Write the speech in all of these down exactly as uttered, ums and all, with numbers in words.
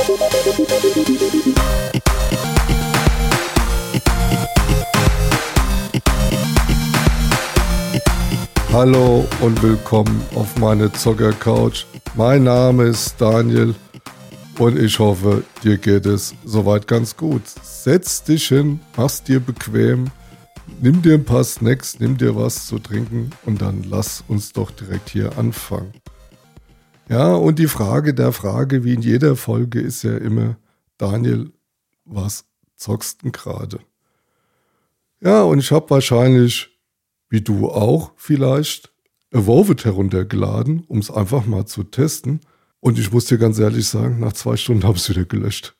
Hallo und willkommen auf meine Zocker-Couch. Mein Name ist Daniel und ich hoffe, dir geht es soweit ganz gut. Setz dich hin, mach's dir bequem, nimm dir ein paar Snacks, nimm dir was zu trinken und dann lass uns doch direkt hier anfangen. Ja, und die Frage der Frage, wie in jeder Folge, ist ja immer: Daniel, was zockst denn gerade? Ja, und ich habe wahrscheinlich, wie du auch vielleicht, Evolved heruntergeladen, um es einfach mal zu testen. Und ich muss dir ganz ehrlich sagen, nach zwei Stunden habe ich es wieder gelöscht.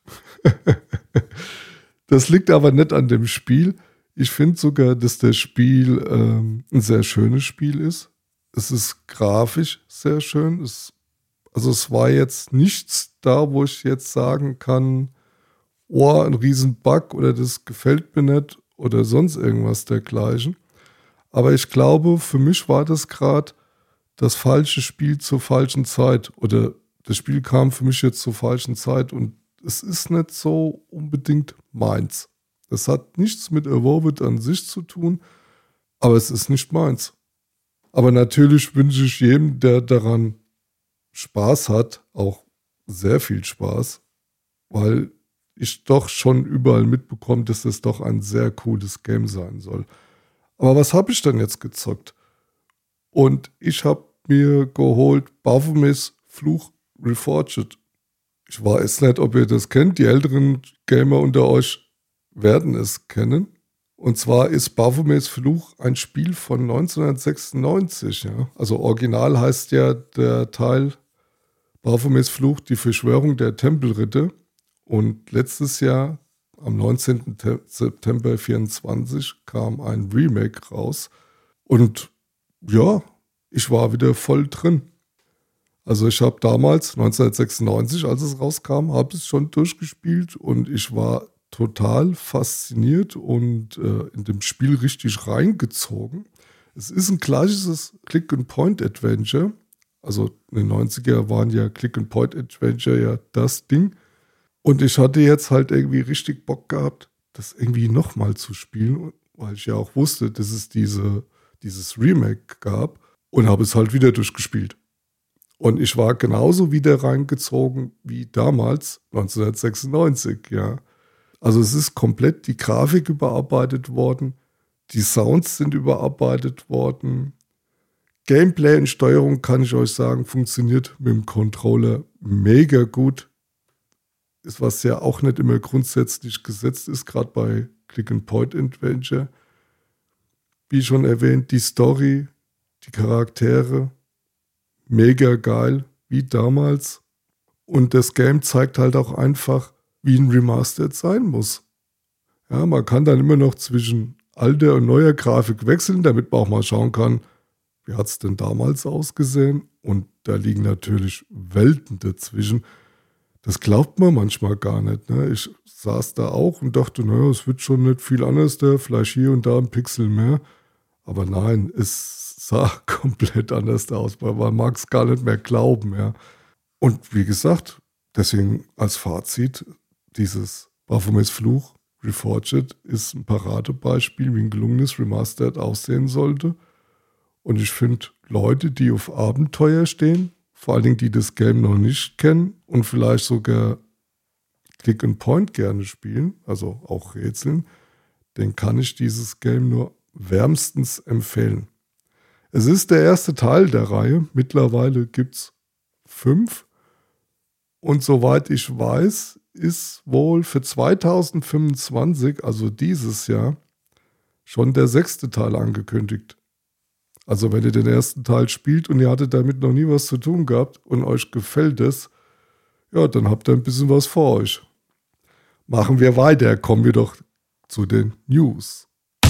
Das liegt aber nicht an dem Spiel. Ich finde sogar, dass das Spiel ähm, ein sehr schönes Spiel ist. Es ist grafisch sehr schön. Es, also es war jetzt nichts da, wo ich jetzt sagen kann, oh, ein Riesenbug oder das gefällt mir nicht oder sonst irgendwas dergleichen. Aber ich glaube, für mich war das gerade das falsche Spiel zur falschen Zeit. Oder das Spiel kam für mich jetzt zur falschen Zeit. Und es ist nicht so unbedingt meins. Es hat nichts mit Evolved an sich zu tun, aber es ist nicht meins. Aber natürlich wünsche ich jedem, der daran Spaß hat, auch sehr viel Spaß. Weil ich doch schon überall mitbekomme, dass das doch ein sehr cooles Game sein soll. Aber was habe ich denn jetzt gezockt? Und ich habe mir geholt Baphomets Fluch Reforged. Ich weiß nicht, ob ihr das kennt. Die älteren Gamer unter euch werden es kennen. Und zwar ist Baphomets Fluch ein Spiel von neunzehnhundertsechsundneunzig. Ja? Also original heißt ja der Teil Baphomets Fluch, die Verschwörung der Tempelritter. Und letztes Jahr, am neunzehnten September vierundzwanzig, kam ein Remake raus. Und ja, ich war wieder voll drin. Also ich habe damals, neunzehnhundertsechsundneunzig, als es rauskam, habe es schon durchgespielt und ich war total fasziniert und äh, in dem Spiel richtig reingezogen. Es ist ein klassisches Click-and-Point-Adventure. Also in den neunziger waren ja Click-and-Point-Adventure ja das Ding. Und ich hatte jetzt halt irgendwie richtig Bock gehabt, das irgendwie nochmal zu spielen, weil ich ja auch wusste, dass es diese, dieses Remake gab, und habe es halt wieder durchgespielt. Und ich war genauso wieder reingezogen wie damals, neunzehnhundertsechsundneunzig, ja. Also es ist komplett die Grafik überarbeitet worden, die Sounds sind überarbeitet worden. Gameplay und Steuerung, kann ich euch sagen, funktioniert mit dem Controller mega gut. Ist, was ja auch nicht immer grundsätzlich gesetzt ist, gerade bei Click-and-Point-Adventure. Wie schon erwähnt, die Story, die Charaktere, mega geil, wie damals. Und das Game zeigt halt auch einfach, wie ein Remastered sein muss. Ja, man kann dann immer noch zwischen alter und neuer Grafik wechseln, damit man auch mal schauen kann, wie hat es denn damals ausgesehen. Und da liegen natürlich Welten dazwischen. Das glaubt man manchmal gar nicht. Ne? Ich saß da auch und dachte, naja, es wird schon nicht viel anders da, vielleicht hier und da ein Pixel mehr. Aber nein, es sah komplett anders aus, weil man mag es gar nicht mehr glauben. Ja? Und wie gesagt, deswegen als Fazit, dieses Baphomets Fluch Reforged ist ein Paradebeispiel, wie ein gelungenes Remastered aussehen sollte. Und ich finde, Leute, die auf Abenteuer stehen, vor allen Dingen, die das Game noch nicht kennen und vielleicht sogar Click and Point gerne spielen, also auch Rätseln, den kann ich dieses Game nur wärmstens empfehlen. Es ist der erste Teil der Reihe. Mittlerweile gibt es fünf. Und soweit ich weiß, ist wohl für zweitausendfünfundzwanzig, also dieses Jahr, schon der sechste Teil angekündigt. Also wenn ihr den ersten Teil spielt und ihr hattet damit noch nie was zu tun gehabt und euch gefällt es, ja, dann habt ihr ein bisschen was vor euch. Machen wir weiter, kommen wir doch zu den News.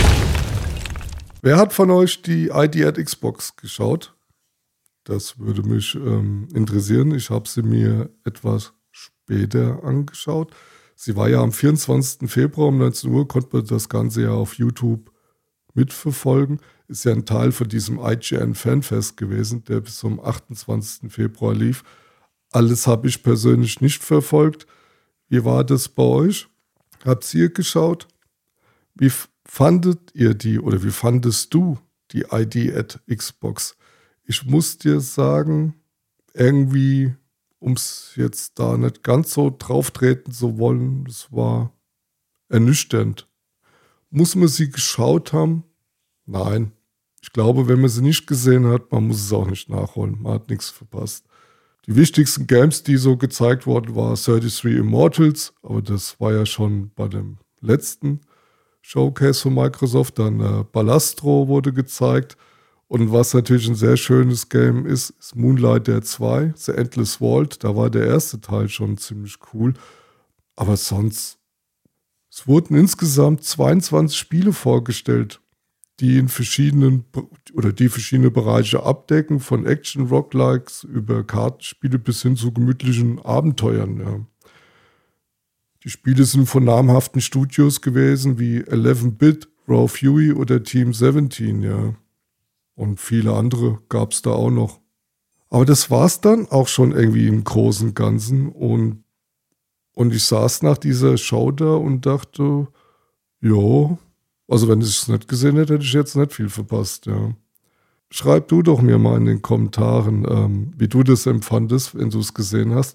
Wer hat von euch die I D at Xbox geschaut? Das würde mich ähm, interessieren. Ich habe sie mir etwas später angeschaut. Sie war ja am vierundzwanzigsten Februar um neunzehn Uhr, konnte man das Ganze ja auf YouTube mitverfolgen. Ist ja ein Teil von diesem I G N Fanfest gewesen, der bis zum achtundzwanzigsten Februar lief. Alles habe ich persönlich nicht verfolgt. Wie war das bei euch? Habt ihr geschaut? Wie f- fandet ihr die oder wie fandest du die I D at Xbox? Ich muss dir sagen, irgendwie, um es jetzt da nicht ganz so drauf treten zu wollen, es war ernüchternd. Muss man sie geschaut haben? Nein. Ich glaube, wenn man sie nicht gesehen hat, man muss es auch nicht nachholen. Man hat nichts verpasst. Die wichtigsten Games, die so gezeigt wurden, war dreiunddreißig Immortals, aber das war ja schon bei dem letzten Showcase von Microsoft. Dann äh, Ballastro wurde gezeigt. Und was natürlich ein sehr schönes Game ist, ist Moonlighter zwei, The Endless Vault. Da war der erste Teil schon ziemlich cool. Aber sonst, es wurden insgesamt zweiundzwanzig Spiele vorgestellt, die in verschiedenen oder die verschiedene Bereiche abdecken, von Action, Roguelikes über Kartenspiele bis hin zu gemütlichen Abenteuern. Ja. Die Spiele sind von namhaften Studios gewesen, wie elf-Bit, Raw Fury oder Team siebzehn, ja. Und viele andere gab es da auch noch. Aber das war es dann auch schon irgendwie im Großen und Ganzen. Und, und ich saß nach dieser Show da und dachte, jo, also wenn ich es nicht gesehen hätte, hätte ich jetzt nicht viel verpasst, ja. Schreib du doch mir mal in den Kommentaren, ähm, wie du das empfandest, wenn du es gesehen hast.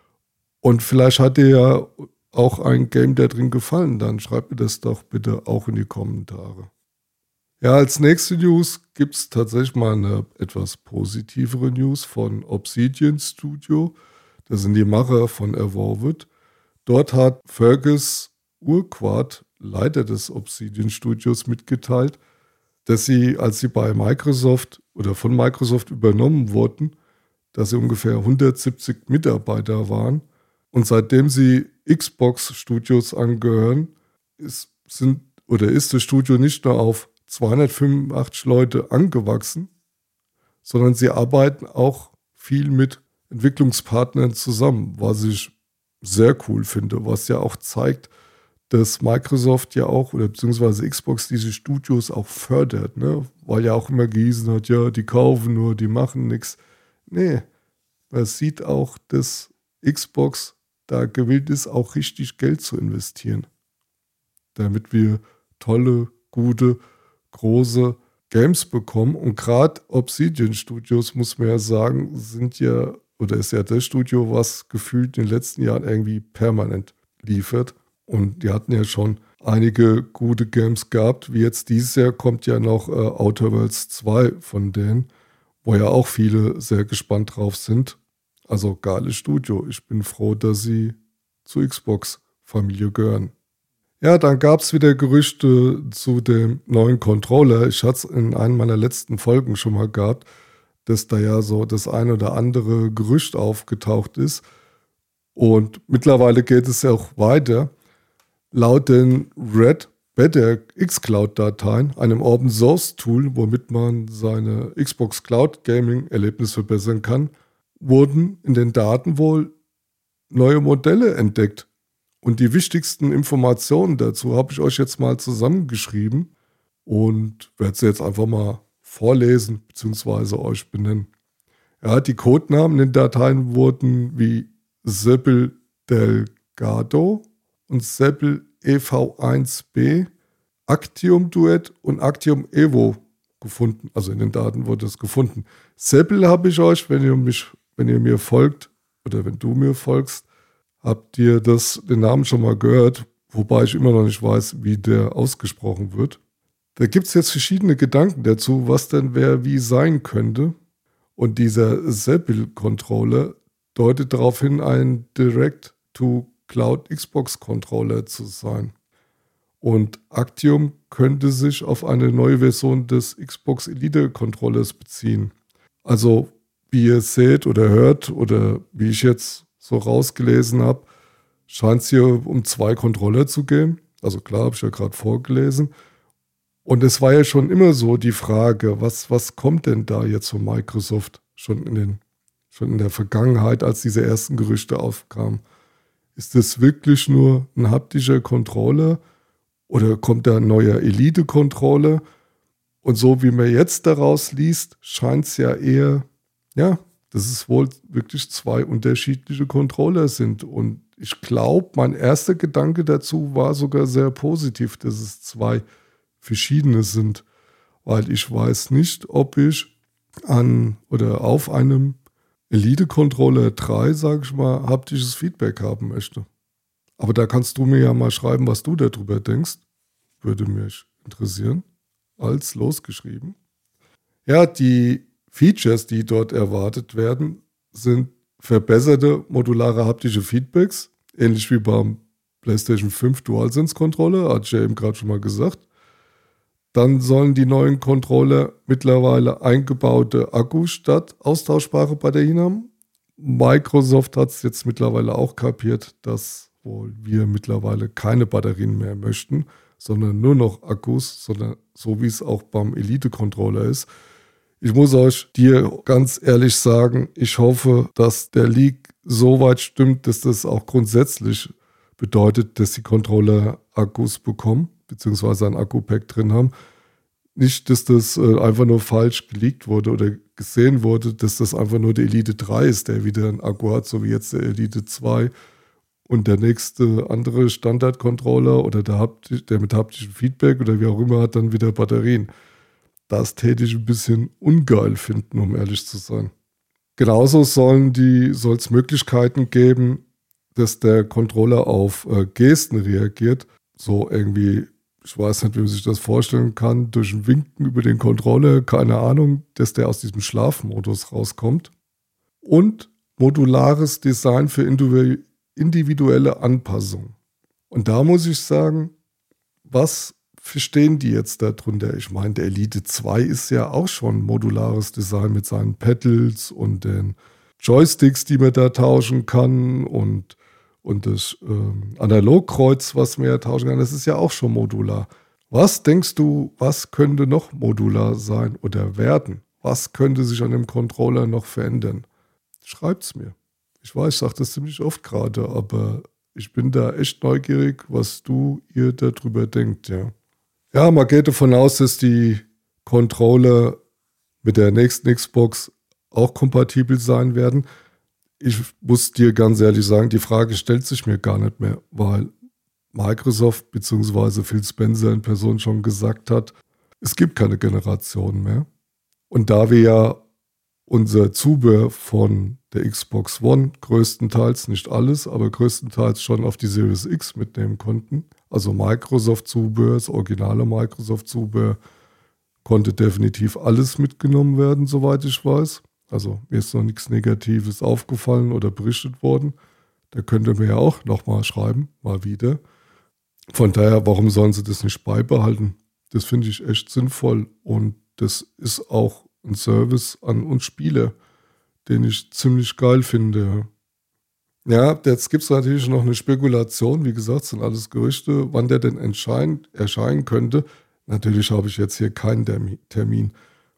Und vielleicht hat dir ja auch ein Game da drin gefallen, dann schreib mir das doch bitte auch in die Kommentare. Ja, als nächste News gibt es tatsächlich mal eine etwas positivere News von Obsidian Studio. Das sind die Macher von Evolved. Dort hat Fergus Urquhart, Leiter des Obsidian Studios, mitgeteilt, dass sie, als sie bei Microsoft oder von Microsoft übernommen wurden, dass sie ungefähr hundertsiebzig Mitarbeiter waren. Und seitdem sie Xbox Studios angehören, ist, sind, oder ist das Studio nicht nur auf zweihundertfünfundachtzig Leute angewachsen, sondern sie arbeiten auch viel mit Entwicklungspartnern zusammen, was ich sehr cool finde, was ja auch zeigt, dass Microsoft ja auch, oder beziehungsweise Xbox diese Studios auch fördert, ne? Weil ja auch immer gehießen hat, ja, die kaufen nur, die machen nichts. Nee, man sieht auch, dass Xbox da gewillt ist, auch richtig Geld zu investieren, damit wir tolle, gute, große Games bekommen. Und gerade Obsidian Studios, muss man ja sagen, sind ja, oder ist ja das Studio, was gefühlt in den letzten Jahren irgendwie permanent liefert. Und die hatten ja schon einige gute Games gehabt. Wie jetzt dieses Jahr kommt ja noch äh, Outer Worlds zwei von denen, wo ja auch viele sehr gespannt drauf sind. Also geiles Studio. Ich bin froh, dass sie zur Xbox-Familie gehören. Ja, dann gab es wieder Gerüchte zu dem neuen Controller. Ich hatte es in einer meiner letzten Folgen schon mal gehabt, dass da ja so das ein oder andere Gerücht aufgetaucht ist. Und mittlerweile geht es ja auch weiter. Laut den Red Better xCloud-Dateien, einem Open-Source-Tool, womit man seine Xbox Cloud Gaming-Erlebnis verbessern kann, wurden in den Daten wohl neue Modelle entdeckt. Und die wichtigsten Informationen dazu habe ich euch jetzt mal zusammengeschrieben und werde sie jetzt einfach mal vorlesen bzw. euch benennen. Ja, die Codenamen in den Dateien wurden wie Sebel Delgado und Sebel E V eins b, Actium Duet und Actium Evo gefunden. Also in den Daten wurde es gefunden. Sebel habe ich euch, wenn ihr mich, wenn ihr mir folgt oder wenn du mir folgst, habt ihr das, den Namen schon mal gehört, wobei ich immer noch nicht weiß, wie der ausgesprochen wird. Da gibt es jetzt verschiedene Gedanken dazu, was denn wer wie sein könnte. Und dieser Sebel-Controller deutet darauf hin, ein Direct-to-Cloud Xbox-Controller zu sein. Und Actium könnte sich auf eine neue Version des Xbox Elite-Controllers beziehen. Also, wie ihr seht oder hört oder wie ich jetzt so rausgelesen habe, scheint es hier um zwei Controller zu gehen. Also klar, habe ich ja gerade vorgelesen. Und es war ja schon immer so die Frage, was, was kommt denn da jetzt von Microsoft schon in, den, schon in der Vergangenheit, als diese ersten Gerüchte aufkamen? Ist das wirklich nur ein haptischer Controller oder kommt da ein neuer Elite-Controller? Und so wie man jetzt daraus liest, scheint es ja eher, ja, dass es wohl wirklich zwei unterschiedliche Controller sind. Und ich glaube, mein erster Gedanke dazu war sogar sehr positiv, dass es zwei verschiedene sind, weil ich weiß nicht, ob ich an oder auf einem Elite Controller drei, sage ich mal, haptisches Feedback haben möchte. Aber da kannst du mir ja mal schreiben, was du darüber denkst. Würde mich interessieren. Als losgeschrieben. Ja, die Features, die dort erwartet werden, sind verbesserte modulare haptische Feedbacks, ähnlich wie beim PlayStation fünf DualSense-Controller, hatte ich ja eben gerade schon mal gesagt. Dann sollen die neuen Controller mittlerweile eingebaute Akkus statt austauschbare Batterien haben. Microsoft hat es jetzt mittlerweile auch kapiert, dass wohl wir mittlerweile keine Batterien mehr möchten, sondern nur noch Akkus, sondern so wie es auch beim Elite-Controller ist. Ich muss euch dir ganz ehrlich sagen, ich hoffe, dass der Leak so weit stimmt, dass das auch grundsätzlich bedeutet, dass die Controller Akkus bekommen, beziehungsweise ein Akku-Pack drin haben. Nicht, dass das äh, einfach nur falsch geleakt wurde oder gesehen wurde, dass das einfach nur der Elite drei ist, der wieder einen Akku hat, so wie jetzt der Elite zwei. Und der nächste andere Standard-Controller oder der, Hapti- der mit haptischem Feedback oder wie auch immer hat dann wieder Batterien. Das täte ich ein bisschen ungeil finden, um ehrlich zu sein. Genauso sollen die, soll es Möglichkeiten geben, dass der Controller auf äh, Gesten reagiert. So irgendwie, ich weiß nicht, wie man sich das vorstellen kann, durch ein Winken über den Controller, keine Ahnung, dass der aus diesem Schlafmodus rauskommt. Und modulares Design für individuelle individuelle Anpassung. Und da muss ich sagen, was verstehen die jetzt darunter? Ich meine, der Elite zwei ist ja auch schon modulares Design mit seinen Pedals und den Joysticks, die man da tauschen kann und, und das ähm, Analogkreuz, was man ja tauschen kann. Das ist ja auch schon modular. Was denkst du, was könnte noch modular sein oder werden? Was könnte sich an dem Controller noch verändern? Schreibt's mir. Ich weiß, ich sage das ziemlich oft gerade, aber ich bin da echt neugierig, was du ihr darüber denkt, ja. Ja, man geht davon aus, dass die Controller mit der nächsten Xbox auch kompatibel sein werden. Ich muss dir ganz ehrlich sagen, die Frage stellt sich mir gar nicht mehr, weil Microsoft bzw. Phil Spencer in Person schon gesagt hat, es gibt keine Generation mehr. Und da wir ja unser Zubehör von der Xbox One größtenteils, nicht alles, aber größtenteils schon auf die Series X mitnehmen konnten. Also Microsoft-Zubehör, das originale Microsoft-Zubehör, konnte definitiv alles mitgenommen werden, soweit ich weiß. Also mir ist noch nichts Negatives aufgefallen oder berichtet worden. Da könnt ihr mir ja auch nochmal schreiben, mal wieder. Von daher, warum sollen sie das nicht beibehalten? Das finde ich echt sinnvoll und das ist auch ein Service an uns Spieler, den ich ziemlich geil finde. Ja, jetzt gibt es natürlich noch eine Spekulation, wie gesagt, sind alles Gerüchte, wann der denn erscheinen, erscheinen könnte. Natürlich habe ich jetzt hier keinen Termin.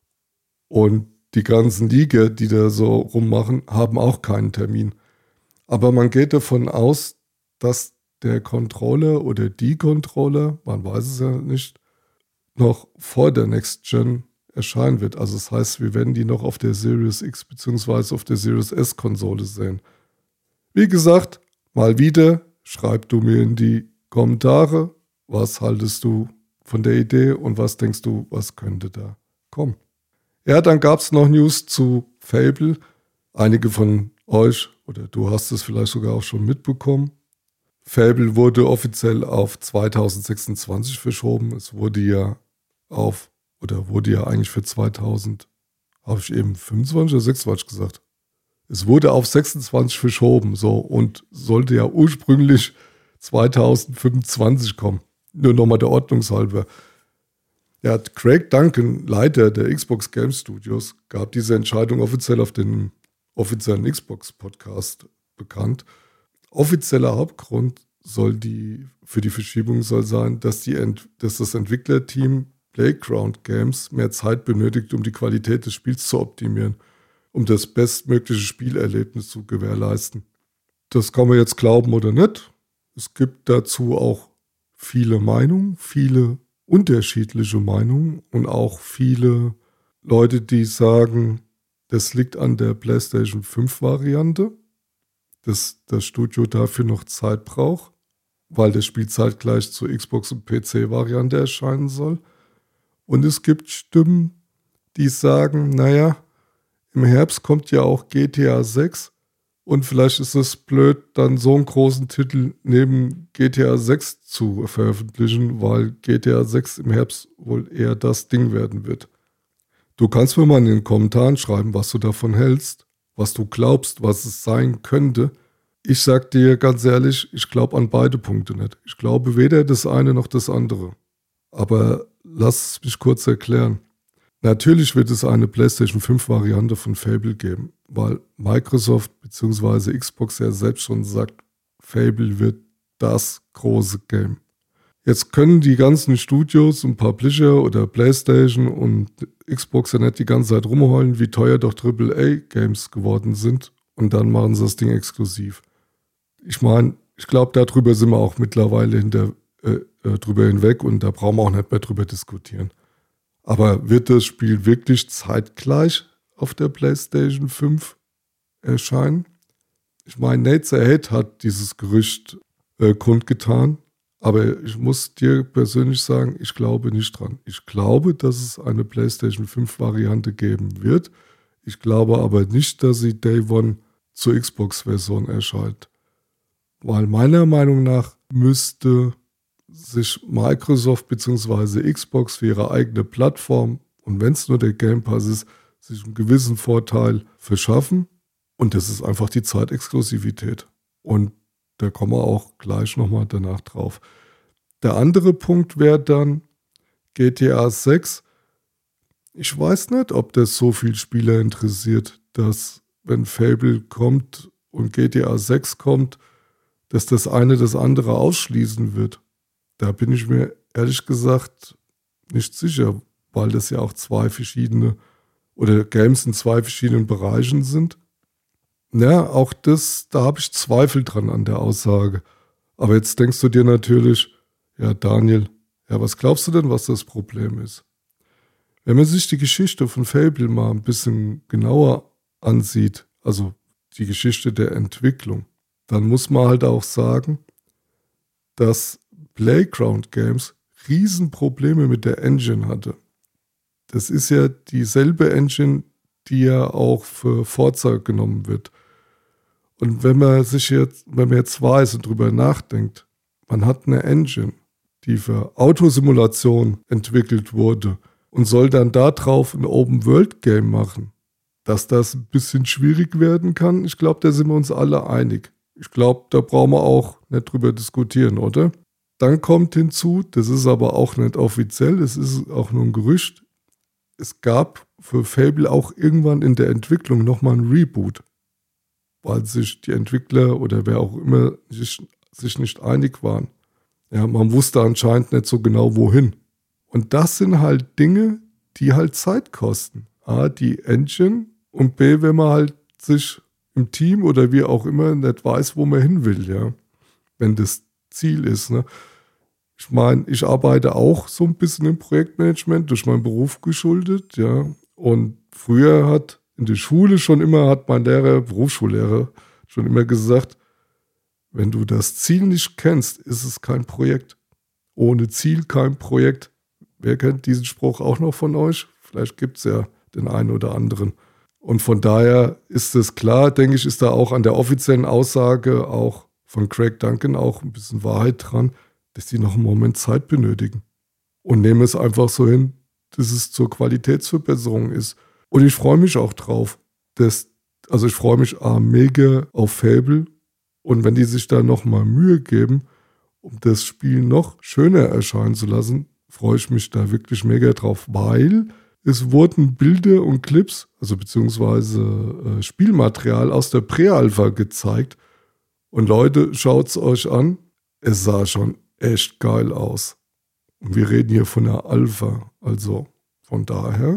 Und die ganzen Liga, die da so rummachen, haben auch keinen Termin. Aber man geht davon aus, dass der Controller oder die Controller, man weiß es ja nicht, noch vor der Next Gen erscheinen wird. Also das heißt, wir werden die noch auf der Series X bzw. auf der Series S Konsole sehen. Wie gesagt, mal wieder, schreib du mir in die Kommentare, was haltest du von der Idee und was denkst du, was könnte da kommen. Ja, dann gab es noch News zu Fable. Einige von euch, oder du hast es vielleicht sogar auch schon mitbekommen. Fable wurde offiziell auf zwanzig sechsundzwanzig verschoben. Es wurde ja auf Oder wurde ja eigentlich für zweitausend, habe ich eben fünfundzwanzig oder sechsundzwanzig gesagt. Es wurde auf sechsundzwanzig verschoben, so, und sollte ja ursprünglich zwanzig fünfundzwanzig kommen. Nur nochmal der Ordnungshalber. Ja, Craig Duncan, Leiter der Xbox Game Studios, gab diese Entscheidung offiziell auf den offiziellen Xbox-Podcast bekannt. Offizieller Hauptgrund soll die, für die Verschiebung soll sein, dass, die, dass das Entwicklerteam Playground Games mehr Zeit benötigt, um die Qualität des Spiels zu optimieren, um das bestmögliche Spielerlebnis zu gewährleisten. Das kann man jetzt glauben oder nicht. Es gibt dazu auch viele Meinungen, viele unterschiedliche Meinungen und auch viele Leute, die sagen, das liegt an der PlayStation fünf Variante. dass das Studio dafür noch Zeit braucht, weil das Spiel zeitgleich zur Xbox- und P C-Variante erscheinen soll. Und es gibt Stimmen, die sagen, naja, im Herbst kommt ja auch G T A sechs und vielleicht ist es blöd, dann so einen großen Titel neben G T A sechs zu veröffentlichen, weil G T A sechs im Herbst wohl eher das Ding werden wird. Du kannst mir mal in den Kommentaren schreiben, was du davon hältst, was du glaubst, was es sein könnte. Ich sag dir ganz ehrlich, ich glaube an beide Punkte nicht. Ich glaube weder das eine noch das andere. Aber lass es mich kurz erklären. Natürlich wird es eine PlayStation fünf Variante von Fable geben, weil Microsoft bzw. Xbox ja selbst schon sagt, Fable wird das große Game. Jetzt können die ganzen Studios und Publisher oder PlayStation und Xbox ja nicht die ganze Zeit rumheulen, wie teuer doch Triple A Games geworden sind und dann machen sie das Ding exklusiv. Ich meine, ich glaube, darüber sind wir auch mittlerweile hinter, äh, äh, drüber hinweg und da brauchen wir auch nicht mehr drüber diskutieren. Aber wird das Spiel wirklich zeitgleich auf der PlayStation fünf erscheinen? Ich meine, Nate's Ahead hat dieses Gerücht äh, kundgetan, aber ich muss dir persönlich sagen, ich glaube nicht dran. Ich glaube, dass es eine PlayStation fünf Variante geben wird. Ich glaube aber nicht, dass sie Day One zur Xbox-Version erscheint. Weil meiner Meinung nach müsste sich Microsoft bzw. Xbox für ihre eigene Plattform, und wenn es nur der Game Pass ist, sich einen gewissen Vorteil verschaffen. Und das ist einfach die Zeitexklusivität. Und da kommen wir auch gleich nochmal danach drauf. Der andere Punkt wäre dann G T A sechs. Ich weiß nicht, ob das so viel Spieler interessiert, dass wenn Fable kommt und G T A sechs kommt, dass das eine das andere ausschließen wird. Da bin ich mir ehrlich gesagt nicht sicher, weil das ja auch zwei verschiedene oder Games in zwei verschiedenen Bereichen sind. Ja, auch das, da habe ich Zweifel dran an der Aussage. Aber jetzt denkst du dir natürlich, ja Daniel, ja was glaubst du denn, was das Problem ist? Wenn man sich die Geschichte von Fable mal ein bisschen genauer ansieht, also die Geschichte der Entwicklung, dann muss man halt auch sagen, dass Playground Games Riesenprobleme mit der Engine hatte. Das ist ja dieselbe Engine, die ja auch für Forza genommen wird. Und wenn man sich jetzt, wenn man jetzt weiß und drüber nachdenkt, man hat eine Engine, die für Autosimulation entwickelt wurde und soll dann darauf ein Open-World-Game machen, dass das ein bisschen schwierig werden kann, ich glaube, da sind wir uns alle einig. Ich glaube, da brauchen wir auch nicht drüber diskutieren, oder? Dann kommt hinzu, das ist aber auch nicht offiziell, es ist auch nur ein Gerücht, es gab für Fable auch irgendwann in der Entwicklung nochmal ein Reboot, weil sich die Entwickler oder wer auch immer sich, sich nicht einig waren. Ja, man wusste anscheinend nicht so genau, wohin. Und das sind halt Dinge, die halt Zeit kosten. A, die Engine und B, wenn man halt sich im Team oder wie auch immer nicht weiß, wo man hin will, ja. Wenn das Ziel ist, ne. Ich meine, ich arbeite auch so ein bisschen im Projektmanagement, durch meinen Beruf geschuldet, ja. Und früher hat in der Schule schon immer, hat mein Lehrer, Berufsschullehrer, schon immer gesagt, wenn du das Ziel nicht kennst, ist es kein Projekt. Ohne Ziel kein Projekt. Wer kennt diesen Spruch auch noch von euch? Vielleicht gibt es ja den einen oder anderen. Und von daher ist es klar, denke ich, ist da auch an der offiziellen Aussage auch von Craig Duncan auch ein bisschen Wahrheit dran, dass die noch einen Moment Zeit benötigen. Und nehmen es einfach so hin, dass es zur Qualitätsverbesserung ist. Und ich freue mich auch drauf. Dass, also ich freue mich ah, mega auf Fable. Und wenn die sich da nochmal Mühe geben, um das Spiel noch schöner erscheinen zu lassen, freue ich mich da wirklich mega drauf, weil es wurden Bilder und Clips, also beziehungsweise äh, Spielmaterial aus der Prä-Alpha gezeigt. Und Leute, schaut es euch an. Es sah schon echt geil aus. Und wir reden hier von der Alpha. Also von daher,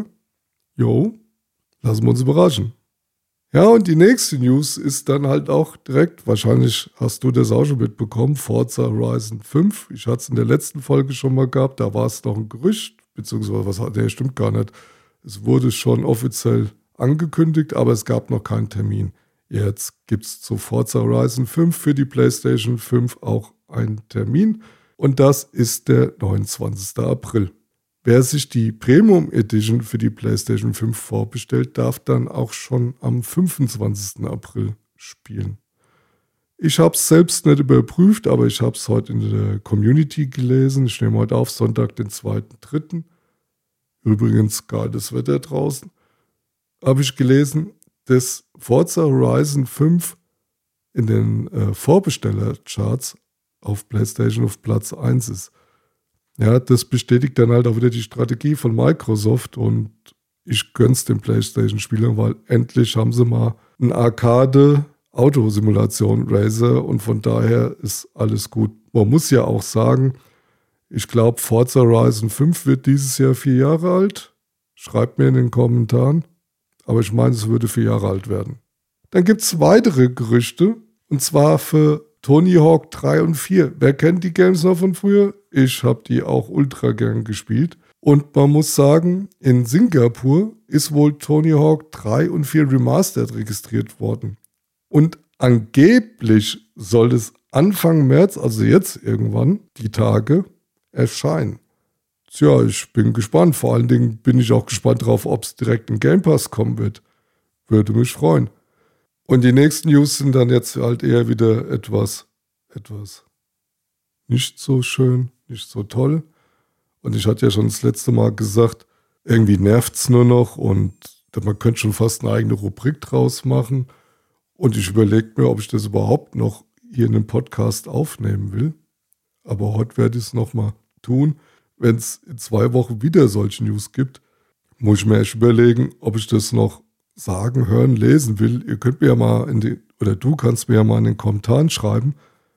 jo, lassen wir uns überraschen. Ja, und die nächste News ist dann halt auch direkt, wahrscheinlich hast du das auch schon mitbekommen, Forza Horizon fünf. Ich hatte es in der letzten Folge schon mal gehabt, da war es noch ein Gerücht, beziehungsweise was hat der, stimmt gar nicht. Es wurde schon offiziell angekündigt, aber es gab noch keinen Termin. Jetzt gibt es zu Forza Horizon fünf für die PlayStation fünf auch einen Termin und das ist der neunundzwanzigsten April. Wer sich die Premium Edition für die PlayStation fünf vorbestellt, darf dann auch schon am fünfundzwanzigsten April spielen. Ich habe es selbst nicht überprüft, aber ich habe es heute in der Community gelesen. Ich nehme heute auf, Sonntag, den zweiten dritten Übrigens geiles Wetter draußen. Habe ich gelesen, dass Forza Horizon fünf in den äh, Vorbestellercharts auf PlayStation auf Platz eins ist. Ja, das bestätigt dann halt auch wieder die Strategie von Microsoft und ich gönn's den PlayStation-Spielern, weil endlich haben sie mal ein Arcade-Autosimulation-Racer und von daher ist alles gut. Man muss ja auch sagen, ich glaube, Forza Horizon fünf wird dieses Jahr vier Jahre alt. Schreibt mir in den Kommentaren. Aber ich meine, es würde vier Jahre alt werden. Dann gibt es weitere Gerüchte. Und zwar für Tony Hawk drei und vier. Wer kennt die Games noch von früher? Ich habe die auch ultra gern gespielt. Und man muss sagen, in Singapur ist wohl Tony Hawk drei und vier Remastered registriert worden. Und angeblich soll es Anfang März, also jetzt irgendwann, die Tage, erscheinen. Tja, ich bin gespannt. Vor allen Dingen bin ich auch gespannt drauf, ob es direkt in Game Pass kommen wird. Würde mich freuen. Und die nächsten News sind dann jetzt halt eher wieder etwas, etwas nicht so schön, nicht so toll. Und ich hatte ja schon das letzte Mal gesagt, irgendwie nervt es nur noch und man könnte schon fast eine eigene Rubrik draus machen. Und ich überlege mir, ob ich das überhaupt noch hier in einem Podcast aufnehmen will. Aber heute werde ich es nochmal tun. Wenn es in zwei Wochen wieder solche News gibt, muss ich mir echt überlegen, ob ich das noch sagen, hören, lesen will. Ihr könnt mir ja mal in die, oder du kannst mir ja mal in den Kommentaren schreiben,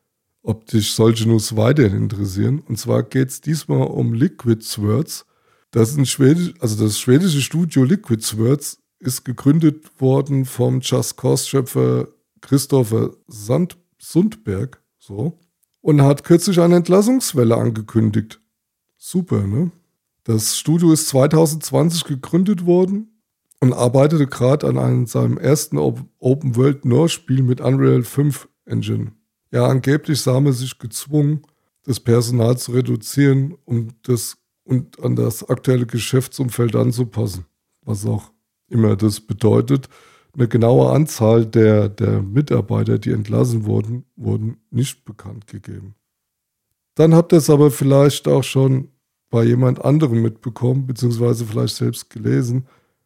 ob dich solche News weiterhin interessieren. Und zwar geht es diesmal um Liquid Swords. Das ist ein Schwedisch, also das schwedische Studio Liquid Swords ist gegründet worden vom Just Cause-Schöpfer Christopher Sand, Sundberg, so, und hat kürzlich eine Entlassungswelle angekündigt. Super, ne? Das Studio ist zwanzig zwanzig gegründet worden und arbeitete gerade an einem, seinem ersten Open-World-Nord-Spiel mit Unreal fünf Engine. Ja, angeblich sah man sich gezwungen, das Personal zu reduzieren, um das und an das aktuelle Geschäftsumfeld anzupassen. Was auch immer das bedeutet. Eine genaue Anzahl der, der Mitarbeiter, die entlassen wurden, wurden nicht bekannt gegeben. Dann habt ihr es aber vielleicht auch schon bei jemand anderem mitbekommen, beziehungsweise vielleicht selbst gelesen.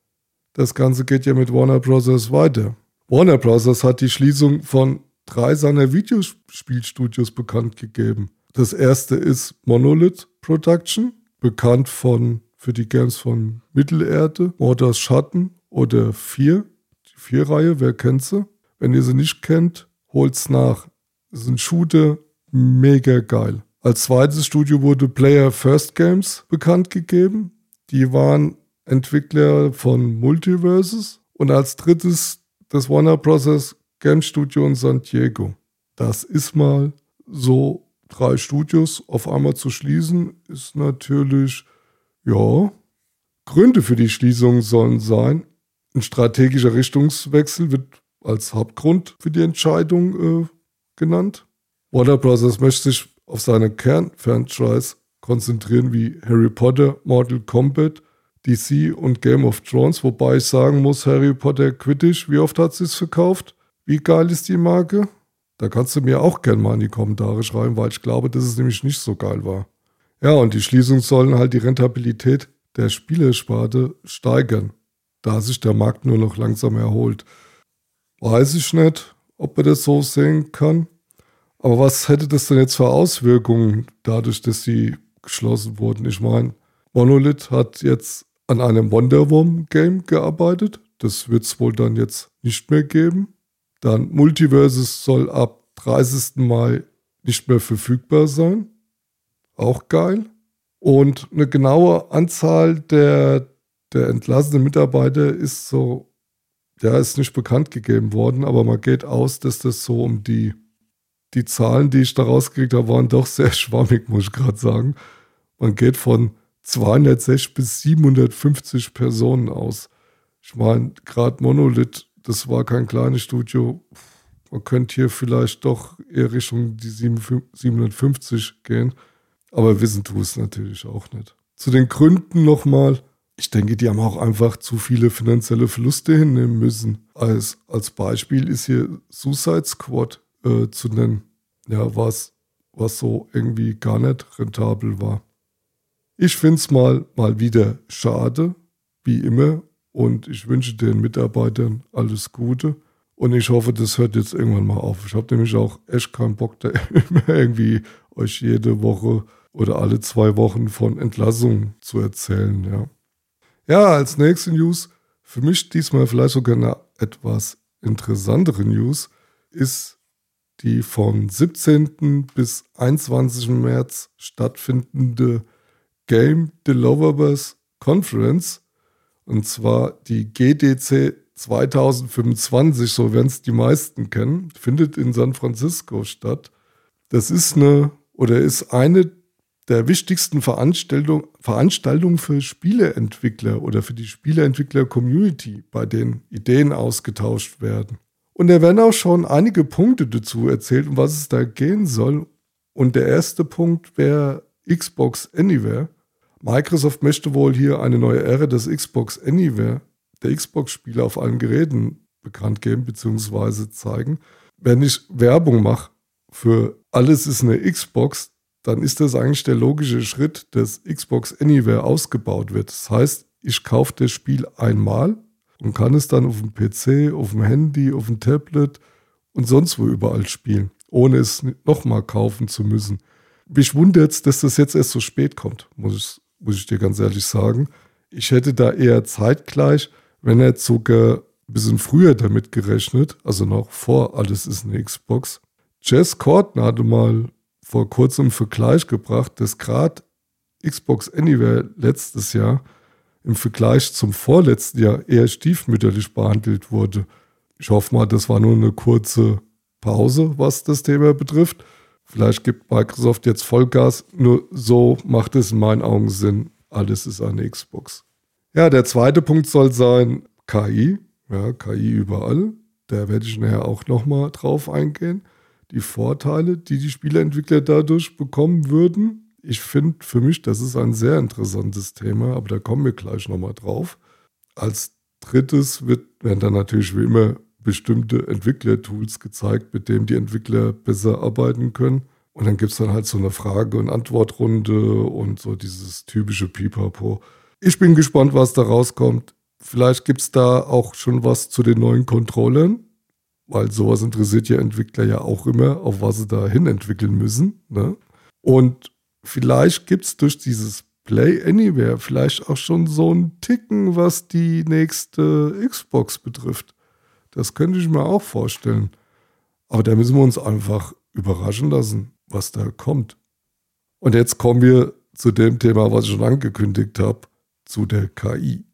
Das Ganze geht ja mit Warner Bros. Weiter. Warner Bros. Hat die Schließung von drei seiner Videospielstudios bekannt gegeben. Das erste ist Monolith Production, bekannt von, für die Games von Mittelerde, Mordors Schatten oder vier. Die vier-Reihe, wer kennt sie? Wenn ihr sie nicht kennt, holt's nach. Das ist ein Shooter, mega geil. Als zweites Studio wurde Player First Games bekannt gegeben. Die waren Entwickler von Multiverses. Und als drittes das Warner Bros. Game Studio in San Diego. Das ist mal so, drei Studios auf einmal zu schließen, ist natürlich, ja, Gründe für die Schließung sollen sein. Ein strategischer Richtungswechsel wird als Hauptgrund für die Entscheidung äh, genannt. Warner Bros. Möchte sich auf seine Kern-Franchise konzentrieren wie Harry Potter, Mortal Kombat, D C und Game of Thrones, wobei ich sagen muss, Harry Potter Quidditch, wie oft hat sie es verkauft? Wie geil ist die Marke? Da kannst du mir auch gerne mal in die Kommentare schreiben, weil ich glaube, dass es nämlich nicht so geil war. Ja, und die Schließung sollen halt die Rentabilität der Spielersparte steigern, da sich der Markt nur noch langsam erholt. Weiß ich nicht, ob man das so sehen kann. Aber was hätte das denn jetzt für Auswirkungen, dadurch, dass sie geschlossen wurden? Ich meine, Monolith hat jetzt an einem Wonder Woman Game gearbeitet. Das wird es wohl dann jetzt nicht mehr geben. Dann Multiverses soll ab dreißigsten Mai nicht mehr verfügbar sein. Auch geil. Und eine genaue Anzahl der, der entlassenen Mitarbeiter ist so, ja, ist nicht bekannt gegeben worden, aber man geht aus, dass das so um die Die Zahlen, die ich da rausgekriegt habe, waren doch sehr schwammig, muss ich gerade sagen. Man geht von zweihundertsechzig bis siebenhundertfünfzig Personen aus. Ich meine, gerade Monolith, das war kein kleines Studio. Man könnte hier vielleicht doch eher Richtung die siebenhundertfünfzig gehen. Aber wissen tue es natürlich auch nicht. Zu den Gründen nochmal. Ich denke, die haben auch einfach zu viele finanzielle Verluste hinnehmen müssen. Als, als Beispiel ist hier Suicide Squad äh, zu nennen. Ja, was, was so irgendwie gar nicht rentabel war. Ich finde es mal, mal wieder schade, wie immer. Und ich wünsche den Mitarbeitern alles Gute. Und ich hoffe, das hört jetzt irgendwann mal auf. Ich habe nämlich auch echt keinen Bock, da immer irgendwie euch jede Woche oder alle zwei Wochen von Entlassungen zu erzählen. Ja, ja, als nächste News, für mich diesmal vielleicht sogar eine etwas interessantere News, ist die vom siebzehnten bis einundzwanzigsten März stattfindende Game Developers Conference. Und zwar die G D C zwanzig fünfundzwanzig, so werden es die meisten kennen, findet in San Francisco statt. Das ist eine oder ist eine der wichtigsten Veranstaltung, Veranstaltungen für Spieleentwickler oder für die Spieleentwickler-Community, bei denen Ideen ausgetauscht werden. Und da werden auch schon einige Punkte dazu erzählt, um was es da gehen soll. Und der erste Punkt wäre Xbox Anywhere. Microsoft möchte wohl hier eine neue Ära des Xbox Anywhere, der Xbox-Spiele auf allen Geräten bekannt geben bzw. zeigen. Wenn ich Werbung mache für alles ist eine Xbox, dann ist das eigentlich der logische Schritt, dass Xbox Anywhere ausgebaut wird. Das heißt, ich kaufe das Spiel einmal und kann es dann auf dem P C, auf dem Handy, auf dem Tablet und sonst wo überall spielen, ohne es nochmal kaufen zu müssen. Mich wundert es, dass das jetzt erst so spät kommt, muss ich, muss ich dir ganz ehrlich sagen. Ich hätte da eher zeitgleich, wenn er jetzt sogar ein bisschen früher damit gerechnet, also noch vor alles ist eine Xbox. Jez Corden hatte mal vor kurzem einen Vergleich gebracht, dass gerade Xbox Anywhere letztes Jahr im Vergleich zum vorletzten Jahr eher stiefmütterlich behandelt wurde. Ich hoffe mal, das war nur eine kurze Pause, was das Thema betrifft. Vielleicht gibt Microsoft jetzt Vollgas, nur so macht es in meinen Augen Sinn. Alles ist eine Xbox. Ja, der zweite Punkt soll sein K I. Ja, K I überall. Da werde ich nachher auch nochmal drauf eingehen. Die Vorteile, die die Spieleentwickler dadurch bekommen würden. Ich finde für mich, das ist ein sehr interessantes Thema, aber da kommen wir gleich nochmal drauf. Als drittes wird, werden dann natürlich wie immer bestimmte Entwicklertools gezeigt, mit denen die Entwickler besser arbeiten können. Und dann gibt es dann halt so eine Frage- und Antwortrunde und so dieses typische Pipapo. Ich bin gespannt, was da rauskommt. Vielleicht gibt es da auch schon was zu den neuen Controllern, weil sowas interessiert ja Entwickler ja auch immer, auf was sie da hin entwickeln müssen. Ne? Und vielleicht gibt es durch dieses Play Anywhere vielleicht auch schon so einen Ticken, was die nächste Xbox betrifft. Das könnte ich mir auch vorstellen. Aber da müssen wir uns einfach überraschen lassen, was da kommt. Und jetzt kommen wir zu dem Thema, was ich schon angekündigt habe, zu der K I.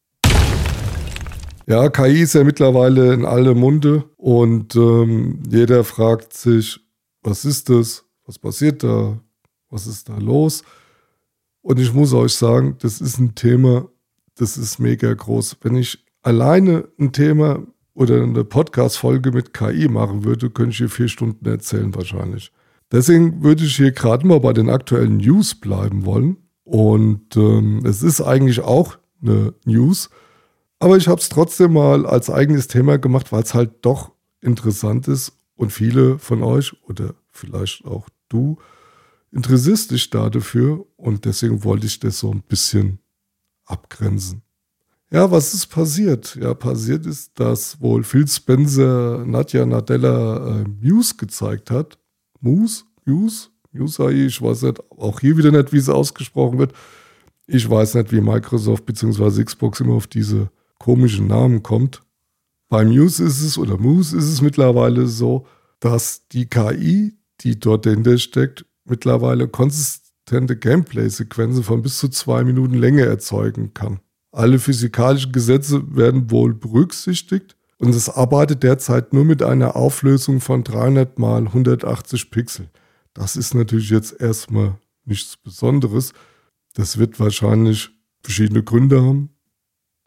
Ja, K I ist ja mittlerweile in aller Munde und ähm, jeder fragt sich, was ist das? Was passiert da? Was ist da los? Und ich muss euch sagen, das ist ein Thema, das ist mega groß. Wenn ich alleine ein Thema oder eine Podcast-Folge mit K I machen würde, könnte ich hier vier Stunden erzählen wahrscheinlich. Deswegen würde ich hier gerade mal bei den aktuellen News bleiben wollen. Und ähm, es ist eigentlich auch eine News, aber ich habe es trotzdem mal als eigenes Thema gemacht, weil es halt doch interessant ist und viele von euch oder vielleicht auch du interessierst dich da dafür und deswegen wollte ich das so ein bisschen abgrenzen. Ja, was ist passiert? Ja, passiert ist, dass wohl Phil Spencer Satya Nadella äh, Muse gezeigt hat. Muse? Muse? Muse, ich weiß nicht, auch hier wieder nicht, wie es ausgesprochen wird. Ich weiß nicht, wie Microsoft bzw. Xbox immer auf diese komischen Namen kommt. Bei Muse ist es, oder Muse ist es mittlerweile so, dass die K I, die dort dahinter steckt, mittlerweile konsistente Gameplay-Sequenzen von bis zu zwei Minuten Länge erzeugen kann. Alle physikalischen Gesetze werden wohl berücksichtigt und es arbeitet derzeit nur mit einer Auflösung von dreihundert mal hundertachtzig Pixel. Das ist natürlich jetzt erstmal nichts Besonderes. Das wird wahrscheinlich verschiedene Gründe haben.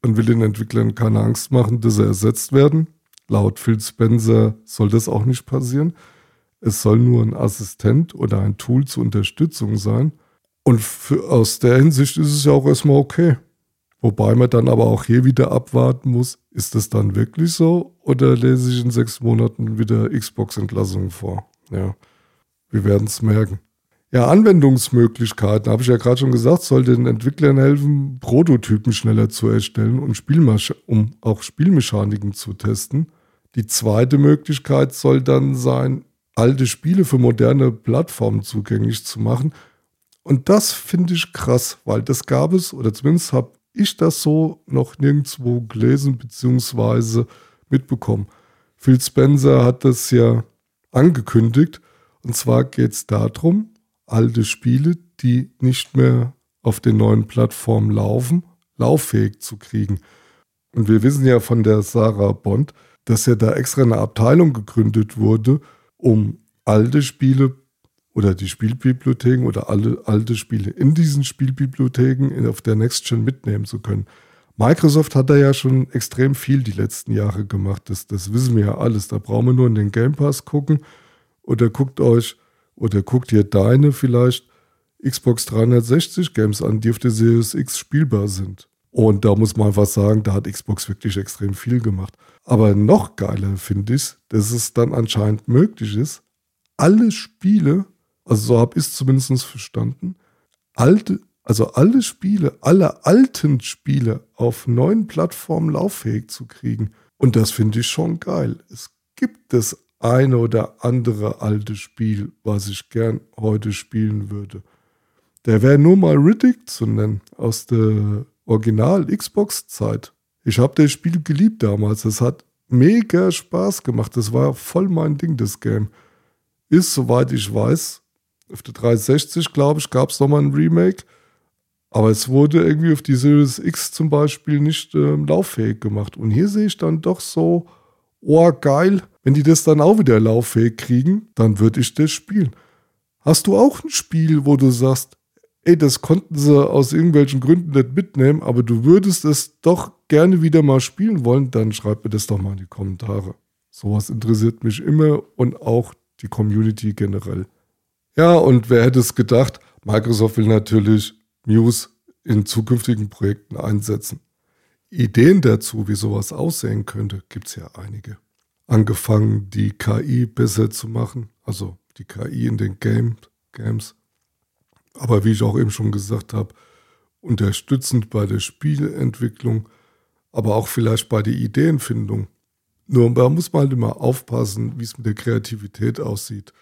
Man will den Entwicklern keine Angst machen, dass sie ersetzt werden. Laut Phil Spencer soll das auch nicht passieren. Es soll nur ein Assistent oder ein Tool zur Unterstützung sein. Und für, aus der Hinsicht ist es ja auch erstmal okay. Wobei man dann aber auch hier wieder abwarten muss, ist das dann wirklich so oder lese ich in sechs Monaten wieder Xbox-Entlassungen vor? Ja, wir werden es merken. Ja, Anwendungsmöglichkeiten, habe ich ja gerade schon gesagt, soll den Entwicklern helfen, Prototypen schneller zu erstellen und Spielmasch- um auch Spielmechaniken zu testen. Die zweite Möglichkeit soll dann sein, alte Spiele für moderne Plattformen zugänglich zu machen. Und das finde ich krass, weil das gab es, oder zumindest habe ich das so noch nirgendwo gelesen bzw. mitbekommen. Phil Spencer hat das ja angekündigt. Und zwar geht es darum, alte Spiele, die nicht mehr auf den neuen Plattformen laufen, lauffähig zu kriegen. Und wir wissen ja von der Sarah Bond, dass ja da extra eine Abteilung gegründet wurde, um alte Spiele oder die Spielbibliotheken oder alle alte Spiele in diesen Spielbibliotheken auf der Next Gen mitnehmen zu können. Microsoft hat da ja schon extrem viel die letzten Jahre gemacht. Das, das wissen wir ja alles. Da brauchen wir nur in den Game Pass gucken oder guckt euch oder guckt ihr deine vielleicht Xbox dreihundertsechzig Games an, die auf der Series X spielbar sind. Und da muss man einfach sagen, da hat Xbox wirklich extrem viel gemacht. Aber noch geiler finde ich, dass es dann anscheinend möglich ist, alle Spiele, also so habe ich es zumindest verstanden, alte, also alle Spiele, alle alten Spiele auf neuen Plattformen lauffähig zu kriegen. Und das finde ich schon geil. Es gibt das eine oder andere alte Spiel, was ich gern heute spielen würde. Der wäre nur mal Riddick zu nennen, aus der Original-Xbox-Zeit. Ich habe das Spiel geliebt damals. Es hat mega Spaß gemacht. Das war voll mein Ding, das Game. Ist, soweit ich weiß, auf der dreihundertsechzig, glaube ich, gab es nochmal ein Remake. Aber es wurde irgendwie auf die Series X zum Beispiel nicht äh, lauffähig gemacht. Und hier sehe ich dann doch so, oh geil, wenn die das dann auch wieder lauffähig kriegen, dann würde ich das spielen. Hast du auch ein Spiel, wo du sagst, ey, das konnten sie aus irgendwelchen Gründen nicht mitnehmen, aber du würdest es doch gerne wieder mal spielen wollen, dann schreib mir das doch mal in die Kommentare. Sowas interessiert mich immer und auch die Community generell. Ja, und wer hätte es gedacht, Microsoft will natürlich Muse in zukünftigen Projekten einsetzen. Ideen dazu, wie sowas aussehen könnte, gibt es ja einige. Angefangen, die K I besser zu machen, also die K I in den Game, Games. Aber wie ich auch eben schon gesagt habe, unterstützend bei der Spielentwicklung, aber auch vielleicht bei der Ideenfindung. Nur da muss man halt immer aufpassen, wie es mit der Kreativität aussieht.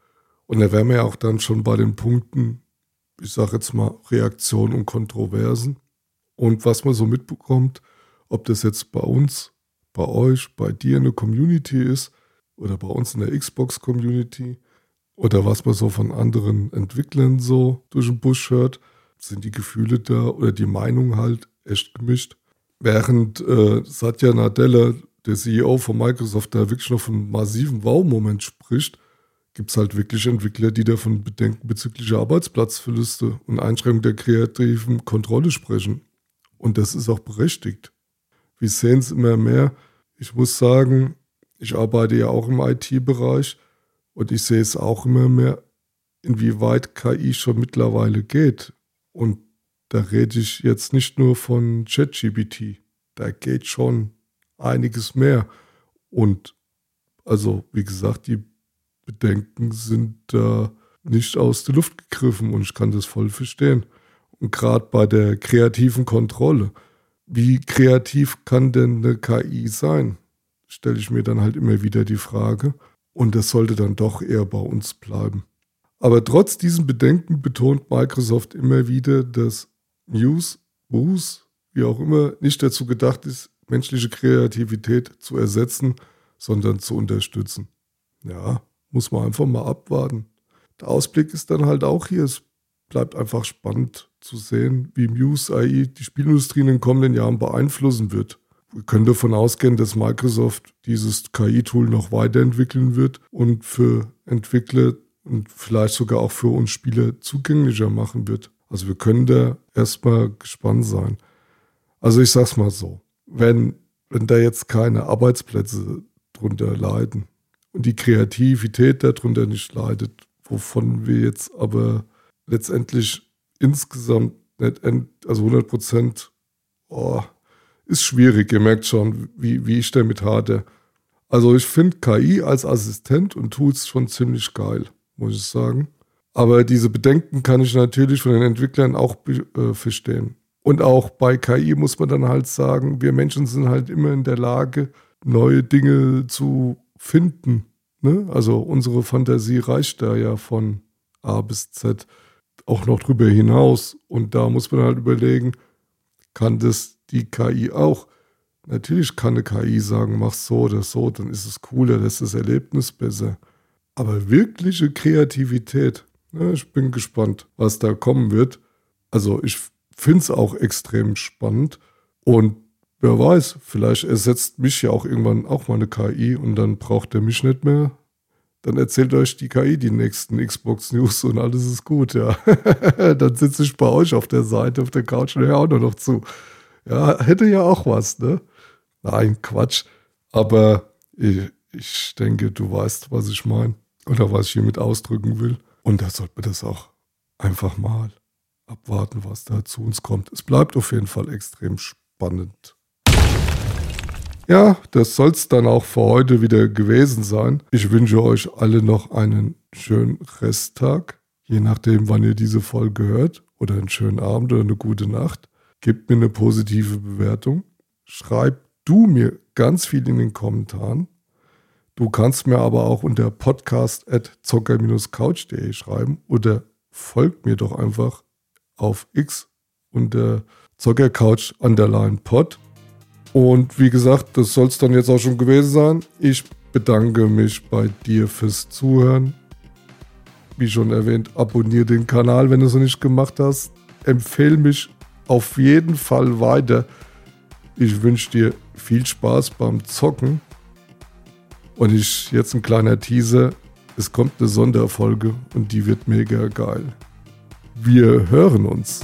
Und da wären wir ja auch dann schon bei den Punkten, ich sage jetzt mal Reaktionen und Kontroversen. Und was man so mitbekommt, ob das jetzt bei uns, bei euch, bei dir in der Community ist oder bei uns in der Xbox-Community oder was man so von anderen Entwicklern so durch den Busch hört, sind die Gefühle da oder die Meinung halt echt gemischt. Während äh, Satya Nadella, der C E O von Microsoft, da wirklich noch von einem massiven Wow-Moment spricht, gibt es halt wirklich Entwickler, die davon Bedenken bezüglich Arbeitsplatzverluste und Einschränkung der kreativen Kontrolle sprechen. Und das ist auch berechtigt. Wir sehen es immer mehr. Ich muss sagen, ich arbeite ja auch im I T-Bereich und ich sehe es auch immer mehr, inwieweit K I schon mittlerweile geht. Und da rede ich jetzt nicht nur von ChatGPT. Da geht schon einiges mehr. Und also, wie gesagt, die Bedenken sind da äh, nicht aus der Luft gegriffen und ich kann das voll verstehen. Und gerade bei der kreativen Kontrolle, wie kreativ kann denn eine K I sein? Stelle ich mir dann halt immer wieder die Frage. Und das sollte dann doch eher bei uns bleiben. Aber trotz diesen Bedenken betont Microsoft immer wieder, dass Muse, Muse, wie auch immer, nicht dazu gedacht ist, menschliche Kreativität zu ersetzen, sondern zu unterstützen. Ja, muss man einfach mal abwarten. Der Ausblick ist dann halt auch hier. Es bleibt einfach spannend zu sehen, wie Muse A I die Spielindustrie in den kommenden Jahren beeinflussen wird. Wir können davon ausgehen, dass Microsoft dieses K I-Tool noch weiterentwickeln wird und für Entwickler und vielleicht sogar auch für uns Spieler zugänglicher machen wird. Also wir können da erstmal gespannt sein. Also ich sag's mal so, wenn, wenn da jetzt keine Arbeitsplätze drunter leiden und die Kreativität darunter nicht leidet, wovon wir jetzt aber letztendlich insgesamt nicht, also hundert Prozent, oh, ist schwierig. Ihr merkt schon, wie, wie ich damit hatte. Also ich finde K I als Assistent und Tools schon ziemlich geil, muss ich sagen. Aber diese Bedenken kann ich natürlich von den Entwicklern auch äh, verstehen. Und auch bei K I muss man dann halt sagen, wir Menschen sind halt immer in der Lage, neue Dinge zu finden. Ne? Also unsere Fantasie reicht da ja von A bis Z auch noch drüber hinaus. Und da muss man halt überlegen, kann das die K I auch? Natürlich kann eine K I sagen, mach so oder so, dann ist es cooler, das ist das Erlebnis besser. Aber wirkliche Kreativität, ja, ich bin gespannt, was da kommen wird. Also ich finde es auch extrem spannend. Und wer weiß, vielleicht ersetzt mich ja auch irgendwann auch mal eine K I und dann braucht er mich nicht mehr. Dann erzählt euch die K I die nächsten Xbox-News und alles ist gut, ja. Dann sitze ich bei euch auf der Seite, auf der Couch und höre auch nur noch zu. Ja, hätte ja auch was, ne? Nein, Quatsch. Aber ich, ich denke, du weißt, was ich meine. Oder was ich hiermit ausdrücken will. Und da sollte man das auch einfach mal abwarten, was da zu uns kommt. Es bleibt auf jeden Fall extrem spannend. Ja, das soll es dann auch für heute wieder gewesen sein. Ich wünsche euch alle noch einen schönen Resttag. Je nachdem, wann ihr diese Folge hört. Oder einen schönen Abend oder eine gute Nacht. Gebt mir eine positive Bewertung. Schreibt du mir ganz viel in den Kommentaren. Du kannst mir aber auch unter podcast at zocker Bindestrich couch punkt de schreiben oder folgt mir doch einfach auf X unter zockercouch underline pod. Und wie gesagt, das soll es dann jetzt auch schon gewesen sein. Ich bedanke mich bei dir fürs Zuhören. Wie schon erwähnt, abonniere den Kanal, wenn du es noch nicht gemacht hast. Empfehle mich auf jeden Fall weiter. Ich wünsche dir viel Spaß beim Zocken. Und ich jetzt ein kleiner Teaser. Es kommt eine Sonderfolge und die wird mega geil. Wir hören uns.